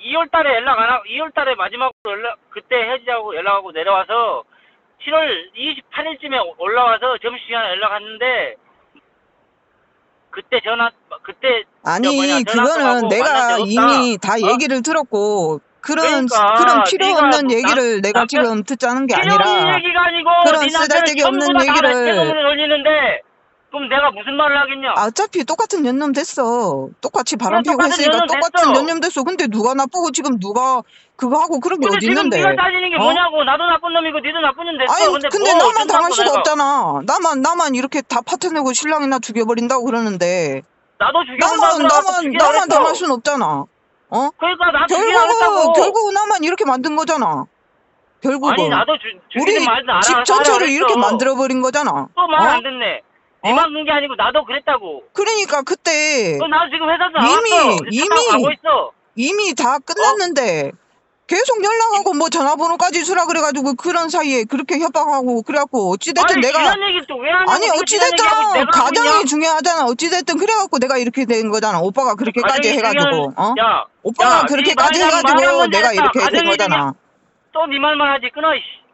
2월 달에 연락 안 하고, 2월 달에 마지막으로 그때 헤어지자고 연락하고 내려와서 7월 28일쯤에 올라와서 점심시간에 연락했는데, 그때 아니, 전화도 그거는 하고 만난 내가 적 없다. 이미 다 얘기를 들었고, 그런 그러니까 필요 네가 없는 뭐 얘기를 내가 지금 듣자는 게 필요 없는 아니라, 얘기가 아니고 그런 네 남편은 쓰잘데기 전부 없는 다 얘기를, 대검으로 돌리는데 그럼 내가 무슨 말을 하겠냐? 어차피 똑같은 연놈 됐어. 똑같이 바람 그래, 피우고 똑같은 했으니까 연놈 똑같은 됐어. 연놈 됐어. 근데 누가 나쁘고 지금 누가 그거 하고 그런 게 근데 어디 지금 있는데? 네가 따지는 게 어? 뭐냐고. 나도 나쁜 놈이고 니도 나쁜 놈 됐어. 아니, 근데 근데 뭐 나만 당할 어쩐다고 수가 내가. 없잖아. 나만 이렇게 다 파텨내고 신랑이나 죽여버린다고 그러는데. 나도 죽여본다고 들어가서 죽이라 나만 당할 그랬어. 순 없잖아. 어? 그러니까 나 죽이라 그랬다고. 결국 나만 이렇게 만든 거잖아. 결국은. 아니 나도 죽이는 우리 말도 집 알아서 전체를 하라 이렇게 그랬어. 만들어버린 거잖아. 또 말 안 어? 듣네. 어? 니만 그런 게 아니고 나도 그랬다고. 그러니까 그때 그럼 나 지금 회사에서 나왔어. 차 타고 가고 있어. 이미 다 끝났는데 계속 연락하고 뭐 전화번호까지 주라 그래가지고 그런 사이에 그렇게 협박하고 그래갖고 어찌됐든 아니 내가 지난 얘기 또 왜 안 하고 아니 이거 지난 얘기하고 어찌됐든 내가 하고 가정이 있냐? 중요하잖아. 어찌됐든 그래갖고 내가 이렇게 된 거잖아. 오빠가 그렇게까지 가정이 해가지고 중요한- 야, 오빠가 야, 그렇게까지 네 말 해가지고 한번 내가 했다. 이렇게 된 가정이 거잖아. 또 네 말만 하지 끊어 이씨.